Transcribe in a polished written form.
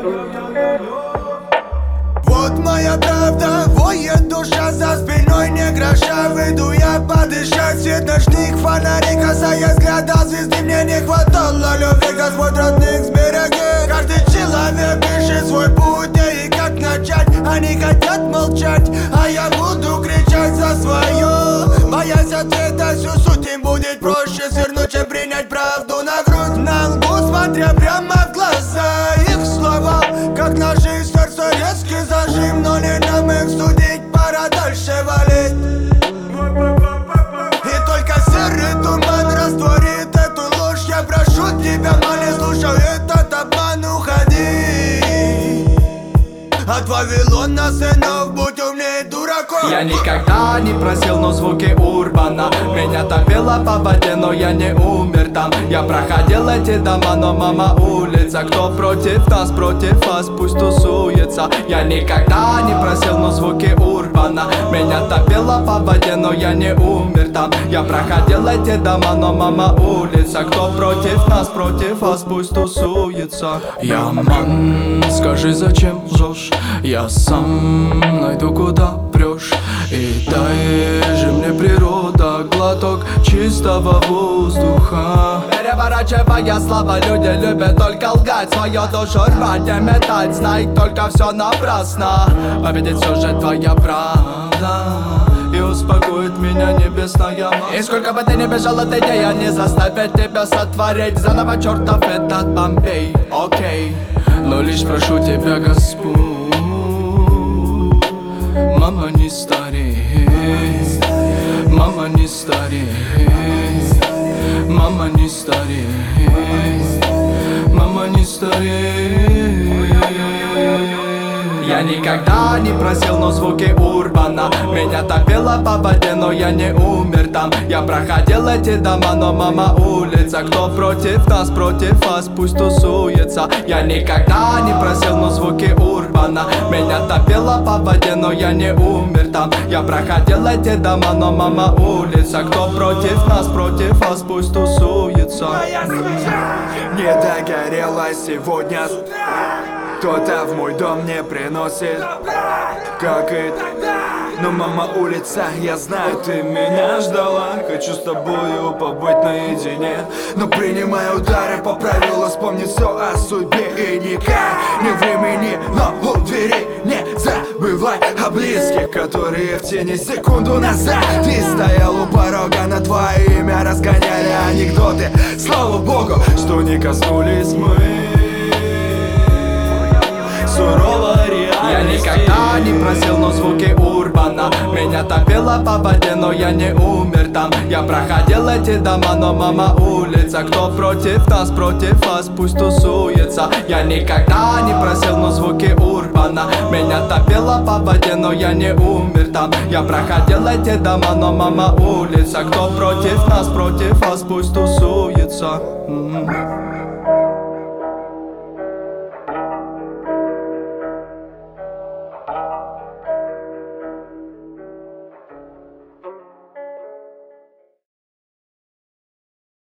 Вот моя правда, воет душа за спиной, не гроша. Выйду я подышать, свет ночных фонарей, касаясь взгляда звезды. Мне не хватало любви, Господь родных сбереги. Каждый человек пишет свой путь, где и как начать. Они хотят молчать, а я буду кричать за свое. Боясь ответа, всю суть им будет проще свернуть, чем принять правду на грудь. На лбу, смотря прямо в глаза, их слова как ножи, сердце резкий зажим. Но не нам их судить, пора дальше валить. И только серый туман растворит эту ложь. Я прошу тебя, не слушай этот обман, уходи от Вавилона, сынов, будь умнее дураков. Я никогда не просил, но звуки урбана меня топило по воде, но я не умер там. Я проходил эти дома, но мама улица. Кто против нас, против вас, пусть тусуется. Я никогда не просил, но звуки урбана меня топило по воде, но я не умер там. Я проходил эти дома, но мама улица. Кто против нас, против вас, пусть тусуется. Я ман, скажи, зачем лжешь? Я сам найду, куда прешь. И дай же мне природа глоток чистого воздуха. Переворачивая слова, люди любят только лгать, свою душу рвать и метать. Знай только все напрасно, победит все же твоя правда и успокоит меня небесная мать. И сколько бы ты ни бежал от идеи, не заставят тебя сотворить заново чертов этот Бомбей. Окей, но лишь прошу тебя, Господь, мама, не старей, мама, не старей, мама, не старей, мама, не старей. Я никогда не просил, но звуки урбана меня топило по воде, но я не умер там. Я проходил эти дома, но мама улица. Кто против нас, против вас, пусть тусуется. Я никогда не просил, но звуки урбана меня топило по воде, но я не умер там. Я проходил эти дома, но мама улица. Кто против нас, против вас, пусть тусуется. Не догорела сегодня, кто-то в мой дом не приносит, как и тогда. Но мама улица, я знаю, ты меня ждала. Хочу с тобою побыть наедине, но принимай удары по правилу, вспомни все о судьбе. И никак не времени, но у двери не забывай о близких, которые в тени секунду назад ты стоял у порога, на твое имя разгоняли анекдоты. Слава Богу, что не коснулись мы суровой реальности. Я никогда не просил, но звуки урбана меня топило по воде, но я не умер там. Я проходил эти дома, но мама улица. Кто против нас, против вас, пусть тусуется. Я никогда не просил, но звуки урбана меня топило по воде, но я не умер там. Я проходил эти дома, но мама улица. Кто против нас, против вас, пусть тусуется.